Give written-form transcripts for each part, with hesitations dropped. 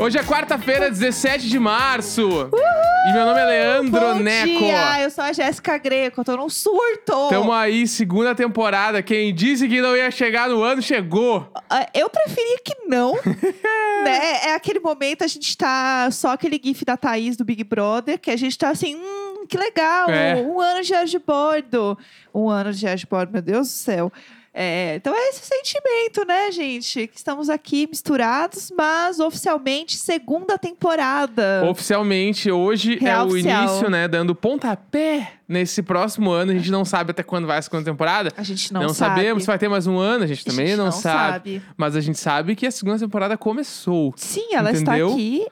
Hoje é quarta-feira, 17 de março. Uhul! E meu nome é Leandro Bom Neco. dia, eu sou a Jéssica Greco, eu tô num surto. Tamo aí, segunda temporada. Quem disse que não ia chegar no ano, chegou. Eu preferia que não, né? É aquele momento, a gente tá só aquele gif da Thaís do Big Brother, que a gente tá assim, que legal, um ano de diário de bordo. Um ano de diário de bordo, meu Deus do céu. Então é esse sentimento, né, gente? Que estamos aqui misturados, mas oficialmente segunda temporada. Oficialmente, hoje Real é o oficial. início, né? Dando pontapé nesse próximo ano. A gente não sabe até quando vai a segunda temporada. A gente não sabe. Sabemos se vai ter mais um ano, a gente também não sabe. Mas a gente sabe que a segunda temporada começou. Sim, ela entendeu? está aqui.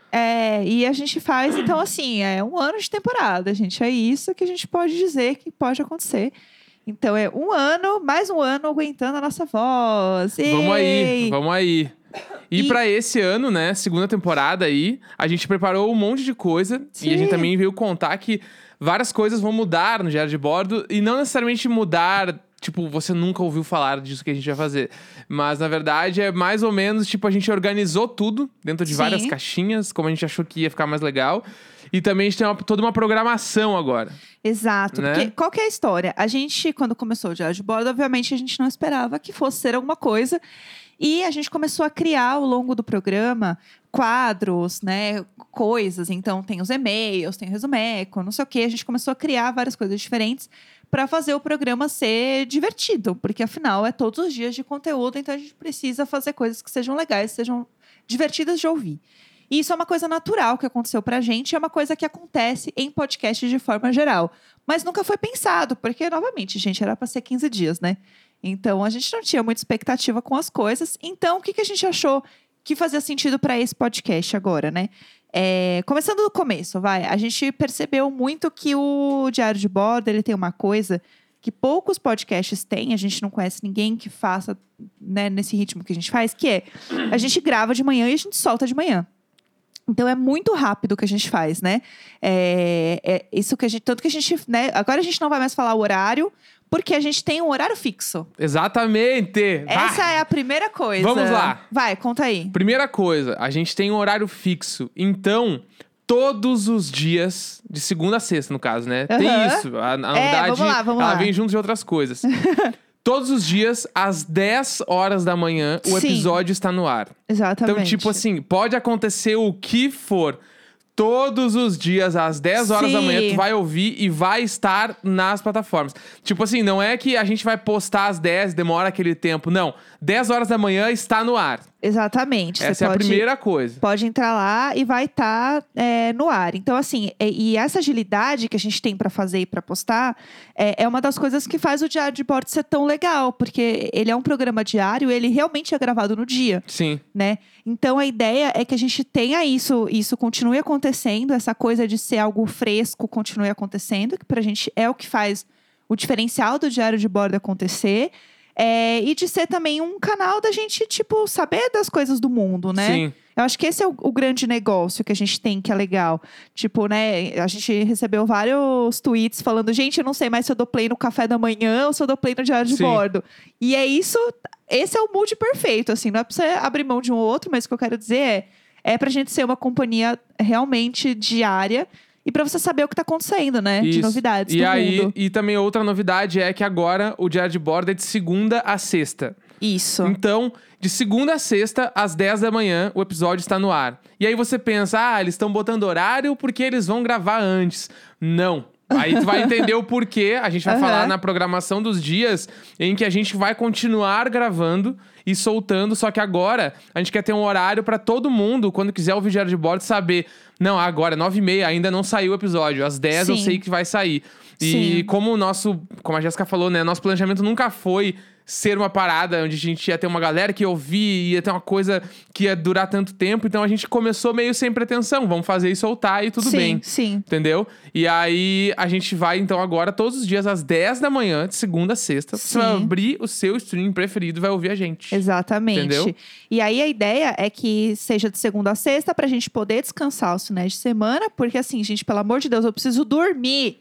E a gente faz, então, assim, é um ano de temporada, gente. É isso que a gente pode dizer que pode acontecer. Então, é um ano, mais um ano aguentando a nossa voz. Vamos aí. E pra esse ano, né, segunda temporada aí, a gente preparou um monte de coisa. Sim. E a gente também veio contar que várias coisas vão mudar no diário de bordo. E não necessariamente mudar, tipo, você nunca ouviu falar disso que a gente vai fazer. Mas, na verdade, é mais ou menos, tipo, a gente organizou tudo dentro de várias caixinhas, como a gente achou que ia ficar mais legal. E também a gente tem toda uma programação agora. Exato, né? Porque qual que é a história? A gente, quando começou o diário de bordo, obviamente a gente não esperava que fosse ser alguma coisa. E a gente começou a criar ao longo do programa quadros, né, coisas. Então tem os e-mails, tem o resumeco, não sei o quê. A gente começou a criar várias coisas diferentes para fazer o programa ser divertido, porque afinal é todos os dias de conteúdo, então a gente precisa fazer coisas que sejam legais, sejam divertidas de ouvir. E isso é uma coisa natural que aconteceu pra gente, é uma coisa que acontece em podcast de forma geral. Mas nunca foi pensado, porque, novamente, gente, era pra ser 15 dias, né? Então, a gente não tinha muita expectativa com as coisas. Então, o que a gente achou que fazia sentido pra esse podcast agora, né? Começando do começo, vai. A gente percebeu muito que o Diário de Bordo, ele tem uma coisa que poucos podcasts têm, a gente não conhece ninguém que faça, né, nesse ritmo que a gente faz, que é, a gente grava de manhã e a gente solta de manhã. Então, é muito rápido o que a gente faz, né? Isso que a gente... Tanto que a gente... Né? Agora a gente não vai mais falar o horário, porque a gente tem um horário fixo. Exatamente! Essa é a primeira coisa. Vamos lá. Vai, conta aí. Primeira coisa, a gente tem um horário fixo. Então, todos os dias, de segunda a sexta, no caso, né? Tem isso. A novidade, vamos lá. ela vem junto de outras coisas. Todos os dias, às 10 horas da manhã, o episódio está no ar. Exatamente. Então, tipo assim, pode acontecer o que for. Todos os dias, às 10 horas da manhã, tu vai ouvir e vai estar nas plataformas. Tipo assim, não é que a gente vai postar às 10, demora aquele tempo. Não, 10 horas da manhã está no ar. Exatamente. Essa é a primeira coisa. Pode entrar lá e vai estar no ar. Então, assim, e essa agilidade que a gente tem para fazer e para postar é uma das coisas que faz o Diário de Bordo ser tão legal. Porque ele é um programa diário, ele realmente é gravado no dia. Sim. Né? Então, a ideia é que a gente tenha isso continue acontecendo, essa coisa de ser algo fresco continue acontecendo, que pra gente é o que faz o diferencial do Diário de Bordo acontecer. E de ser também um canal da gente, tipo, saber das coisas do mundo, né? Sim. Eu acho que esse é o grande negócio que a gente tem, que é legal. Tipo, né, a gente recebeu vários tweets falando, gente, eu não sei mais se eu dou play no café da manhã ou se eu dou play no Diário de Bordo. E é isso, esse é o mood perfeito, assim. Não é pra você abrir mão de um ou outro, mas o que eu quero dizer é pra gente ser uma companhia realmente diária. E pra você saber o que tá acontecendo, né? Isso. De novidades e do aí, mundo. E também outra novidade é que agora o Diário de Bordo é de segunda a sexta. Isso. Então, de segunda a sexta, às 10 da manhã, o episódio está no ar. E aí você pensa, eles estão botando horário porque eles vão gravar antes. Não. Aí tu vai entender o porquê. A gente vai falar na programação dos dias em que a gente vai continuar gravando e soltando. Só que agora a gente quer ter um horário pra todo mundo, quando quiser ouvir o Diário de Bordo, saber. Não, agora, 9h30, ainda não saiu o episódio. Às 10 eu sei que vai sair. E como a Jéssica falou, né? Nosso planejamento nunca foi ser uma parada onde a gente ia ter uma galera que ouvia, ia ter uma coisa que ia durar tanto tempo. Então a gente começou meio sem pretensão. Vamos fazer e soltar e tudo bem. Sim. Entendeu? E aí a gente vai, então, agora todos os dias às 10 da manhã, de segunda a sexta. Você vai abrir o seu stream preferido e vai ouvir a gente. Exatamente. Entendeu? E aí a ideia é que seja de segunda a sexta pra gente poder descansar os finais de semana. Porque assim, gente, pelo amor de Deus, eu preciso dormir.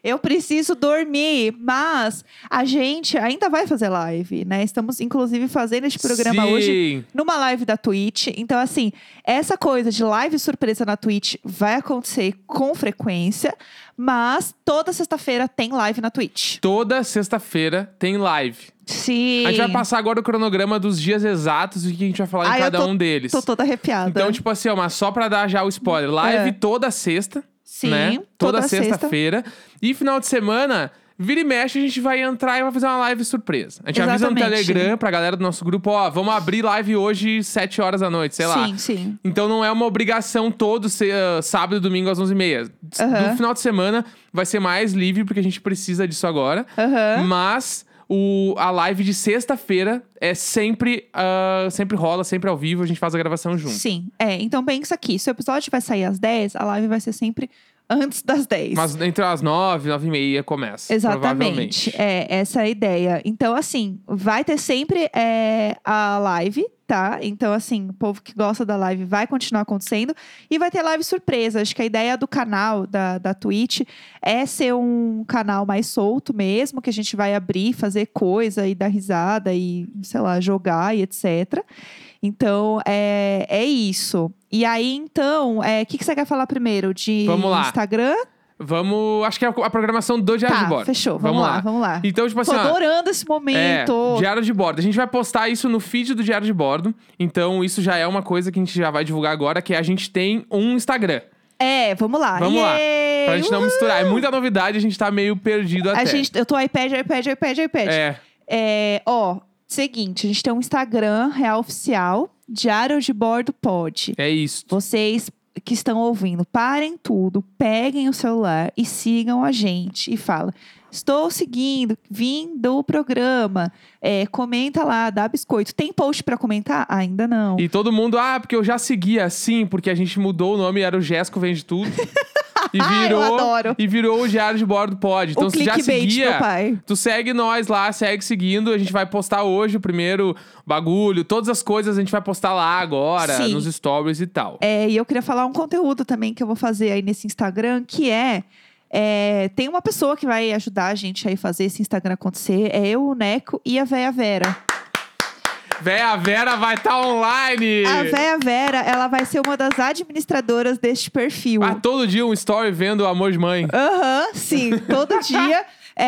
eu preciso dormir. Mas a gente ainda vai fazer live, né? Estamos, inclusive, fazendo este programa hoje numa live da Twitch. Então, assim, essa coisa de live surpresa na Twitch vai acontecer com frequência. Mas toda sexta-feira tem live na Twitch. Toda sexta-feira tem live. Sim. A gente vai passar agora o cronograma dos dias exatos e o que a gente vai falar em cada um deles. Tô toda arrepiada. Então, tipo assim, ó, mas só pra dar já o spoiler. Live toda sexta. Sim, né? Toda sexta-feira. E final de semana, vira e mexe, a gente vai entrar e vai fazer uma live surpresa. A gente avisa no Telegram pra galera do nosso grupo, ó, vamos abrir live hoje 7 horas da noite, sei lá. Sim. Então não é uma obrigação todo ser sábado e domingo às 11h30. No final de semana vai ser mais livre, porque a gente precisa disso agora. Mas a live de sexta-feira é sempre rola, sempre ao vivo, a gente faz a gravação junto. Sim, então pensa aqui, se o episódio vai sair às 10, a live vai ser sempre antes das 10. Mas entre as 9 e 9h30 começa. Exatamente. Essa é a ideia. Então, assim, vai ter sempre a live, tá? Então, assim, o povo que gosta da live vai continuar acontecendo. E vai ter live surpresa. Acho que a ideia do canal, da Twitch, é ser um canal mais solto mesmo, que a gente vai abrir, fazer coisa e dar risada e, sei lá, jogar e etc. Então, é isso. E aí, então, o que você quer falar primeiro? De Vamos lá. Instagram? Acho que é a programação do Diário de Bordo. Fechou. Vamos lá. Então, tipo assim, tô adorando esse momento. Diário de Bordo. A gente vai postar isso no feed do Diário de Bordo. Então, isso já é uma coisa que a gente já vai divulgar agora, que a gente tem um Instagram. Vamos lá. Vamos lá. Pra gente não misturar. É muita novidade, a gente tá meio perdido até. Eu tô iPad. Seguinte, a gente tem um Instagram real oficial, Diário de Bordo Pod. É isso. Vocês que estão ouvindo, parem tudo, peguem o celular e sigam a gente. E fala, estou seguindo, vim do programa. Comenta lá, dá biscoito. Tem post pra comentar? Ainda não. E todo mundo, porque eu já seguia assim, porque a gente mudou o nome, era o Jéssico Vende Tudo. Eu adoro. E virou o Diário de Bordo Pod. Então, se já seguia, meu pai. Tu segue nós lá, segue seguindo. A gente vai postar hoje o primeiro bagulho. Todas as coisas a gente vai postar lá agora, nos stories e tal. E eu queria falar um conteúdo também que eu vou fazer aí nesse Instagram, que tem uma pessoa que vai ajudar a gente aí a fazer esse Instagram acontecer. É eu, o Neco e a Véia Vera. Véia Vera vai estar online! A Véia Vera, ela vai ser uma das administradoras deste perfil. Todo dia um story vendo o Amor de Mãe. Sim, todo dia.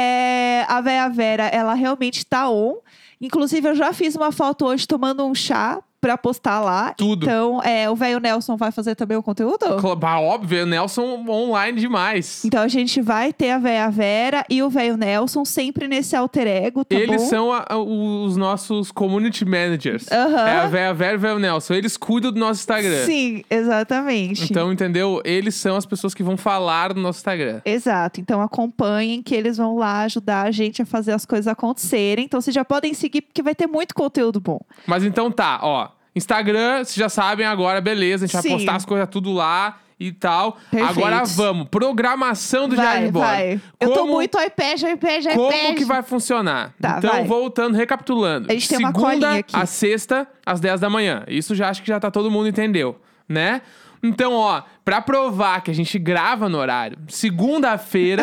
A Véia Vera, ela realmente tá on. Inclusive, eu já fiz uma foto hoje tomando um chá pra postar lá. Tudo. Então, o velho Nelson vai fazer também o conteúdo? Óbvio, o Nelson online demais. Então, a gente vai ter a Véia Vera e o velho Nelson sempre nesse alter ego, tá Eles bom? são os nossos community managers. É a Véia Vera e o velho Nelson. Eles cuidam do nosso Instagram. Sim, exatamente. Então, entendeu? Eles são as pessoas que vão falar no nosso Instagram. Exato. Então, acompanhem que eles vão lá ajudar a gente a fazer as coisas acontecerem. Então, vocês já podem seguir, porque vai ter muito conteúdo bom. Mas então tá, Instagram, vocês já sabem agora, beleza. A gente vai postar as coisas tudo lá e tal. Perfeito. Agora vamos. Programação do Diário de Bordo. Vai. Eu tô muito iPad. Como que vai funcionar? Tá, então, voltando, recapitulando. A gente tem uma colinha aqui. A sexta, às 10 da manhã. Isso já acho que já tá todo mundo entendeu, né? Então, pra provar que a gente grava no horário, segunda-feira...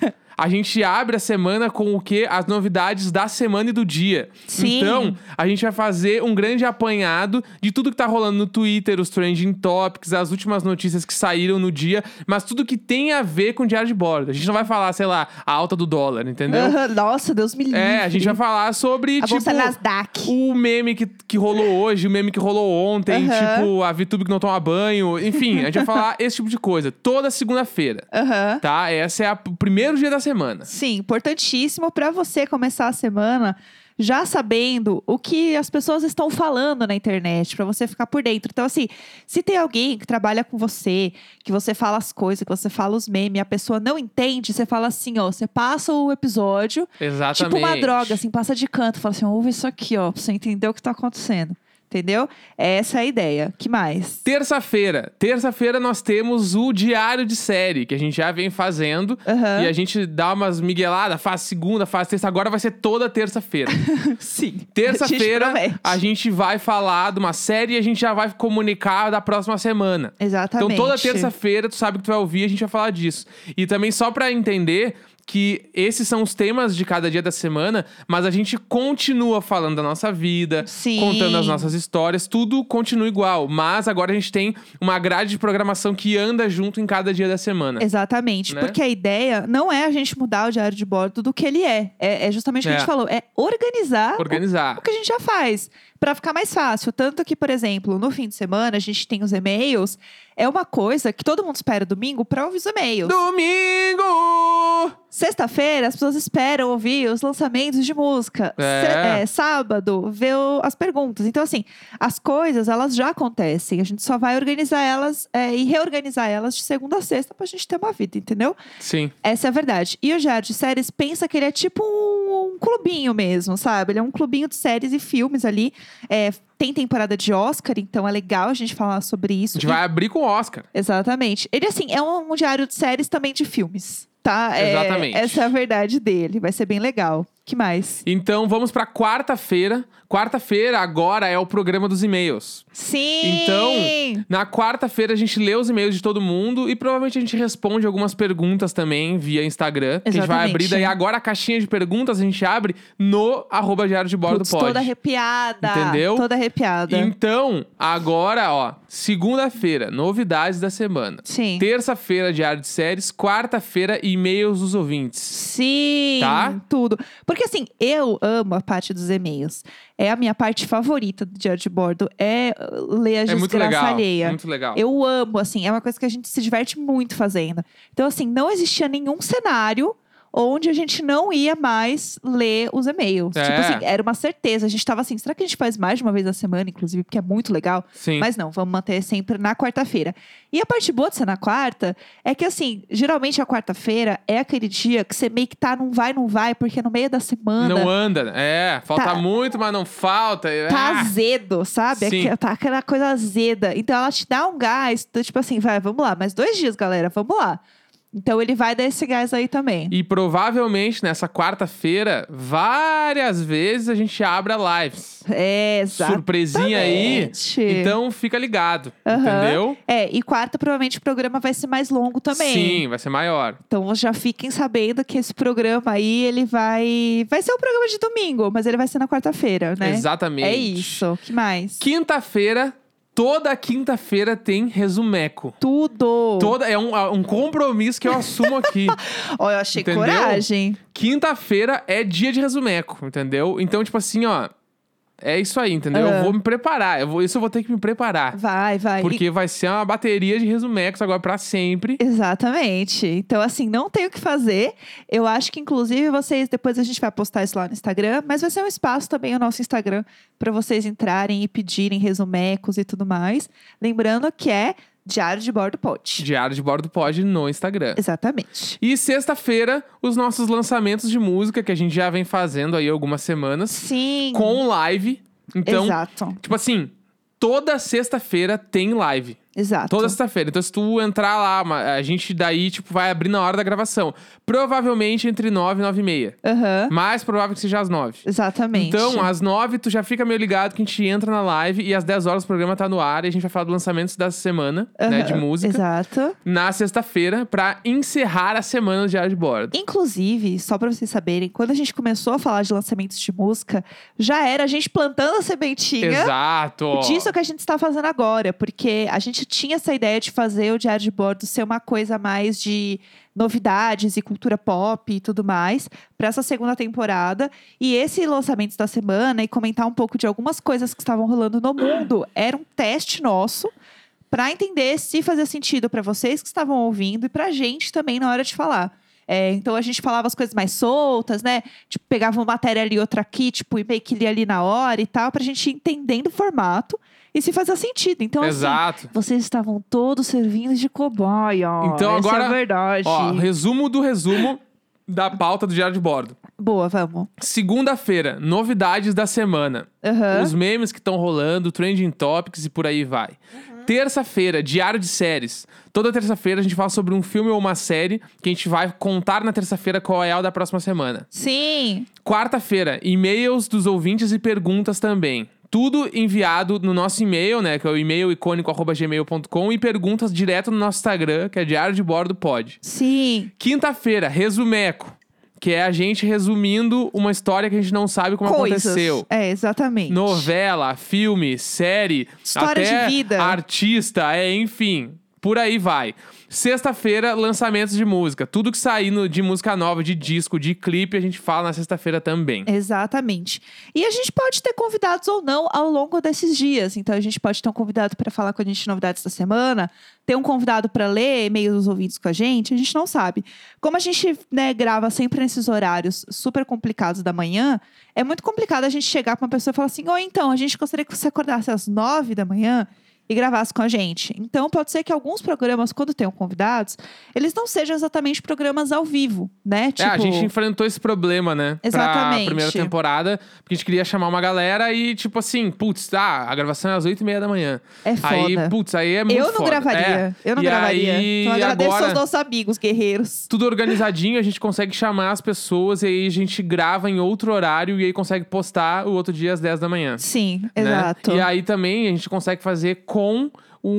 A gente abre a semana com o quê? As novidades da semana e do dia. Sim. Então, a gente vai fazer um grande apanhado de tudo que tá rolando no Twitter, os trending topics, as últimas notícias que saíram no dia, mas tudo que tem a ver com o Diário de Bordo. A gente não vai falar, sei lá, a alta do dólar, entendeu? Nossa, Deus me livre. A gente vai falar sobre, bolsa Nasdaq. O meme que rolou hoje, o meme que rolou ontem, tipo, a VTube que não toma banho. Enfim, a gente vai falar esse tipo de coisa. Toda segunda-feira, tá? Esse é o primeiro dia da semana. Sim, importantíssimo para você começar a semana já sabendo o que as pessoas estão falando na internet, para você ficar por dentro. Então, assim, se tem alguém que trabalha com você, que você fala as coisas, que você fala os memes, e a pessoa não entende, você fala assim, você passa o episódio, exatamente, tipo uma droga, assim, passa de canto, fala assim, ouve isso aqui, pra você entender o que tá acontecendo. Entendeu? Essa é a ideia. Que mais? Terça-feira nós temos o diário de série, que a gente já vem fazendo. E a gente dá umas migueladas, faz segunda, faz terça. Agora vai ser toda terça-feira. Sim. Terça-feira a gente vai falar de uma série e a gente já vai comunicar da próxima semana. Exatamente. Então toda terça-feira, tu sabe que tu vai ouvir, a gente vai falar disso. E também só pra entender... que esses são os temas de cada dia da semana, mas a gente continua falando da nossa vida, Sim. contando as nossas histórias, tudo continua igual. Mas agora a gente tem uma grade de programação que anda junto em cada dia da semana. Exatamente, Né? porque a ideia não é a gente mudar o diário de bordo do que ele é. É justamente o que a gente falou, é organizar Organizar. o que a gente já faz, pra ficar mais fácil. Tanto que, por exemplo, no fim de semana, a gente tem os e-mails. É uma coisa que todo mundo espera domingo pra ouvir os e-mails. Domingo! Sexta-feira, as pessoas esperam ouvir os lançamentos de música. Sábado, ver as perguntas. Então, assim, as coisas, elas já acontecem. A gente só vai organizar elas e reorganizar elas de segunda a sexta pra gente ter uma vida, entendeu? Sim. Essa é a verdade. E o Diário de Séries pensa que ele é tipo um clubinho mesmo, sabe? Ele é um clubinho de séries e filmes ali. Tem temporada de Oscar, então é legal a gente falar sobre isso. A gente vai abrir com o Oscar. Exatamente. Ele, assim, é um diário de séries também de filmes, tá? Exatamente. Essa é a verdade dele. Vai ser bem legal. Que mais? Então, vamos pra quarta-feira. Quarta-feira, agora, é o programa dos e-mails. Sim! Então, na quarta-feira, a gente lê os e-mails de todo mundo e provavelmente a gente responde algumas perguntas também via Instagram. Que a gente vai Exatamente. abrir daí agora a caixinha de perguntas, a gente abre no @diário de bordo Putz, pod. toda arrepiada. Entendeu? Toda arrepiada. Então, agora, ó, segunda-feira, novidades da semana. Sim. Terça-feira, diário de séries. Quarta-feira, e-mails dos ouvintes. Sim, Tá? tudo. Porque assim, eu amo a parte dos e-mails. É a minha parte favorita do diário de bordo. É ler a É muito desgraça legal. alheia. Muito legal. Eu amo, assim. É uma coisa que a gente se diverte muito fazendo. Então, assim, não existia nenhum cenário onde a gente não ia mais ler os e-mails. É. Tipo assim, era uma certeza. A gente tava assim, será que a gente faz mais de uma vez na semana, inclusive? Porque é muito legal. Sim. Mas não, vamos manter sempre na quarta-feira. E a parte boa de ser na quarta é que, assim, geralmente a quarta-feira é aquele dia que você meio que tá não vai, porque no meio da semana Não anda. Falta Tá- muito, mas não falta. tá azedo, sabe? Sim. Tá aquela coisa azeda. Então ela te dá um gás, tipo assim, vai, vamos lá, mais 2 dias, galera, vamos lá. Então ele vai dar esse gás aí também. E provavelmente nessa quarta-feira, várias vezes a gente abre a lives. Exato. Surpresinha aí. Então fica ligado. Entendeu? E quarta, provavelmente, o programa vai ser mais longo também. Sim, vai ser maior. Então já fiquem sabendo que esse programa aí, ele vai ser um programa de domingo, mas ele vai ser na quarta-feira, né? Exatamente. É isso. Que mais? Quinta-feira, toda quinta-feira tem resumeco. Tudo. É um compromisso que eu assumo aqui. Ó, eu achei Entendeu? coragem. Quinta-feira é dia de resumeco, entendeu? Então, tipo assim, ó. É isso aí, entendeu? Eu vou me preparar. Isso eu vou ter que me preparar. Vai. Porque vai ser uma bateria de resumecos agora pra sempre. Exatamente. Então, assim, não tem o que fazer. Eu acho que, inclusive, vocês... Depois a gente vai postar isso lá no Instagram. Mas vai ser um espaço também, o nosso Instagram, pra vocês entrarem e pedirem resumecos e tudo mais. Lembrando que é Diário de Bordo Pod. Diário de Bordo Pod no Instagram. Exatamente. E sexta-feira, os nossos lançamentos de música, que a gente já vem fazendo aí algumas semanas. Sim. Com live. Então, Exato. tipo assim, toda sexta-feira tem live. Exato. Toda sexta-feira. Então, se tu entrar lá, a gente daí, tipo, vai abrir na hora da gravação. Provavelmente entre 9 e 9 e meia. Aham. Mais provável que seja às 9. Exatamente. Então, às 9, tu já fica meio ligado que a gente entra na live e às 10 horas o programa tá no ar e a gente vai falar dos lançamentos da semana, né, de Aham. música. Exato. Na sexta-feira, pra encerrar a semana do Diário de Bordo. Inclusive, só pra vocês saberem, quando a gente começou a falar de lançamentos de música, já era a gente plantando a sementinha Exato! disso que a gente está fazendo agora. Porque a gente tinha essa ideia de fazer o Diário de Bordo ser uma coisa mais de novidades e cultura pop e tudo mais para essa segunda temporada. E esse lançamento da semana e comentar um pouco de algumas coisas que estavam rolando no mundo era um teste nosso para entender se fazia sentido para vocês que estavam ouvindo e pra gente também na hora de falar. Então a gente falava as coisas mais soltas, né? Tipo, pegava uma matéria ali, outra aqui, tipo, e meio que lia ali na hora e tal, pra gente ir entendendo o formato e se fazia sentido. Então, Exato. assim, vocês estavam todos servindo de cobaia. Então Essa agora, é a verdade. Ó, resumo do resumo da pauta do Diário de Bordo. Boa, vamos. Segunda-feira, novidades da semana. Aham. Os memes que estão rolando, trending topics e por aí vai. Terça-feira, diário de séries. Toda terça-feira a gente fala sobre um filme ou uma série que a gente vai contar na terça-feira qual é o da próxima semana. Sim. Quarta-feira, e-mails dos ouvintes e perguntas também, Tudo enviado no nosso e-mail, né? Que é o e-mail icônico@gmail.com, e perguntas direto no nosso Instagram, que é Diário de Bordo Pod. Sim. Quinta-feira, resumeco. Que é a gente resumindo uma história que a gente não sabe como aconteceu. É, exatamente. Novela, filme, série. História até de vida. Artista, enfim. Por aí vai. Sexta-feira, lançamentos de música. Tudo que sair de música nova, de disco, de clipe, a gente fala na sexta-feira também. Exatamente. E a gente pode ter convidados ou não ao longo desses dias. Então, a gente pode ter um convidado para falar com a gente de novidades da semana, ter um convidado para ler e-mails dos ouvintes com a gente não sabe. Como a gente, né, grava sempre nesses horários super complicados da manhã, é muito complicado a gente chegar para uma pessoa e falar assim, então, a gente gostaria que você acordasse às 9 da manhã e gravasse com a gente. Então, pode ser que alguns programas, quando tenham convidados, eles não sejam exatamente programas ao vivo, né? Tipo... a gente enfrentou esse problema, né? Exatamente. Pra primeira temporada, porque a gente queria chamar uma galera e, tipo assim, a gravação é às 8h30 da manhã. É foda. Aí é muito foda. Eu não gravaria. Eu não gravaria. Então, agradeço aos nossos amigos guerreiros. Tudo organizadinho, a gente consegue chamar as pessoas e aí a gente grava em outro horário e aí consegue postar o outro dia às 10 da manhã. Sim, né? exato. E aí também a gente consegue fazer com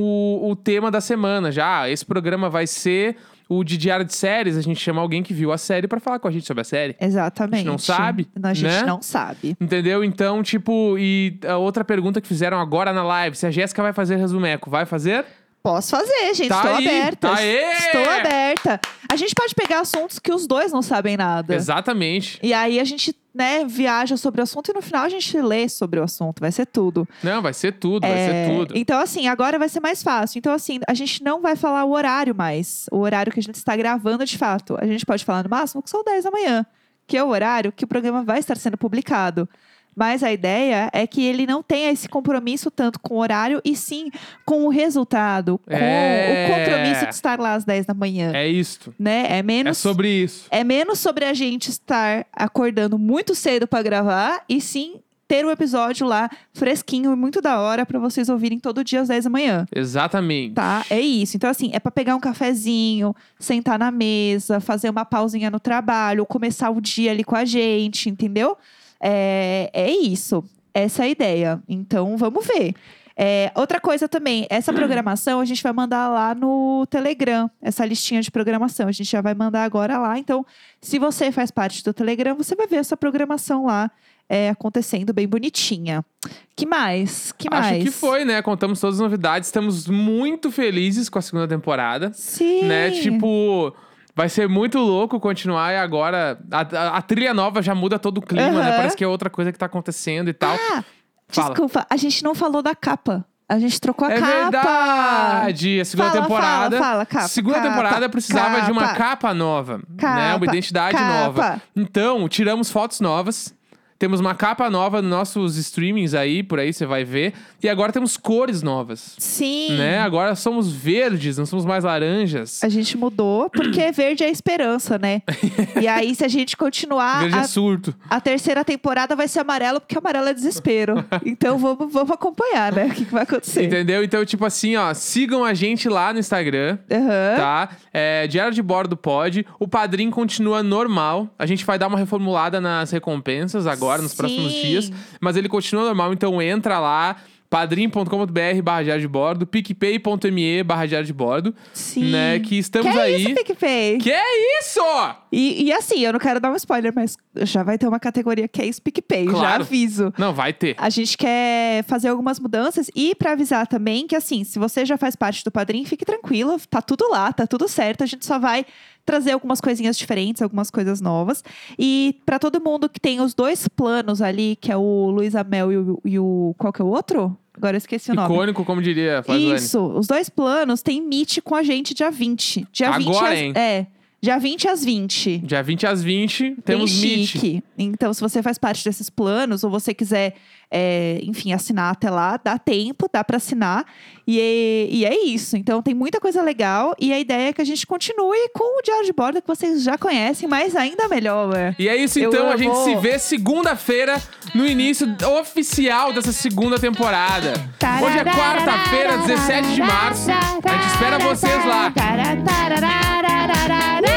o tema da semana. Já, esse programa vai ser o de diário de séries. A gente chama alguém que viu a série pra falar com a gente sobre a série. Exatamente. A gente não sabe, A gente né? não sabe. Entendeu? Então, tipo, e a outra pergunta que fizeram agora na live, se a Jéssica vai fazer resumeco, vai fazer? Posso fazer, gente. Tá Estou aí. aberta. Aê! Estou aberta. A gente pode pegar assuntos que os dois não sabem nada. Exatamente. E aí a gente, né, viaja sobre o assunto e no final a gente lê sobre o assunto. Vai ser tudo. Não, vai ser tudo, vai ser tudo. Então, assim, agora vai ser mais fácil. Então, assim, a gente não vai falar o horário mais. O horário que a gente está gravando de fato. A gente pode falar no máximo que são 10 da manhã. Que é o horário que o programa vai estar sendo publicado. Mas a ideia é que ele não tenha esse compromisso tanto com o horário, e sim com o resultado, com o compromisso de estar lá às 10 da manhã. É isto. Né? É sobre isso. É menos sobre a gente estar acordando muito cedo para gravar, e sim ter o episódio lá fresquinho e muito da hora para vocês ouvirem todo dia às 10 da manhã. Exatamente. Tá? É isso. Então, assim, é para pegar um cafezinho, sentar na mesa, fazer uma pausinha no trabalho, ou começar o dia ali com a gente, entendeu? É isso. Essa é a ideia. Então, vamos ver. Outra coisa também, essa programação a gente vai mandar lá no Telegram, essa listinha de programação. A gente já vai mandar agora lá. Então, se você faz parte do Telegram, você vai ver essa programação lá acontecendo bem bonitinha. Que mais? Acho que foi, né? Contamos todas as novidades. Estamos muito felizes com a segunda temporada. Sim. Né? Tipo... Vai ser muito louco continuar, e agora a trilha nova já muda todo o clima, né? Parece que é outra coisa que tá acontecendo e tal. Fala. Desculpa, a gente não falou da capa. A gente trocou a capa. É verdade! A segunda temporada. Fala, capa. Segunda temporada precisava de uma capa nova, né? Uma identidade nova. Então, tiramos fotos novas. Temos uma capa nova nos nossos streamings aí, por aí você vai ver. E agora temos cores novas. Sim. Né? Agora somos verdes, não somos mais laranjas. A gente mudou, porque verde é esperança, né? E aí, se a gente continuar... Verde é surto. A terceira temporada vai ser amarelo, porque amarelo é desespero. Então, vamos acompanhar, né? O que vai acontecer. Entendeu? Então, tipo assim, ó, sigam a gente lá no Instagram, tá? Diário de Bordo Pod. O Padrim continua normal. A gente vai dar uma reformulada nas recompensas agora, nos próximos dias. Mas ele continua normal, então entra lá. padrim.com.br/diário de bordo, picpay.me/diário de bordo. Sim. Né, que estamos que aí. Isso, PicPay? Que é isso? E assim, eu não quero dar um spoiler, mas já vai ter uma categoria que é isso, PicPay. Claro. Já aviso. Não, vai ter. A gente quer fazer algumas mudanças e pra avisar também que, assim, se você já faz parte do Padrim, fique tranquilo, tá tudo lá, tá tudo certo. A gente só vai trazer algumas coisinhas diferentes, algumas coisas novas. E pra todo mundo que tem os dois planos ali, que é o Luiz Amel e o qual que é o outro? Agora eu esqueci o nome. Icônico, como diria a Flaviane. Isso, os dois planos tem Meet com a gente dia 20. Dia Agora, 20 hein? Dia 20 às 20. Dia 20 às 20, temos Bem Meet. chique. Então, se você faz parte desses planos, ou você quiser, enfim, assinar até lá, dá tempo, dá pra assinar. E é isso. Então, tem muita coisa legal. E a ideia é que a gente continue com o Diário de Bordo, que vocês já conhecem, mas ainda melhor. E é isso, então. A gente se vê segunda-feira, no início oficial dessa segunda temporada. Hoje é quarta-feira, 17 de março. A gente espera vocês lá.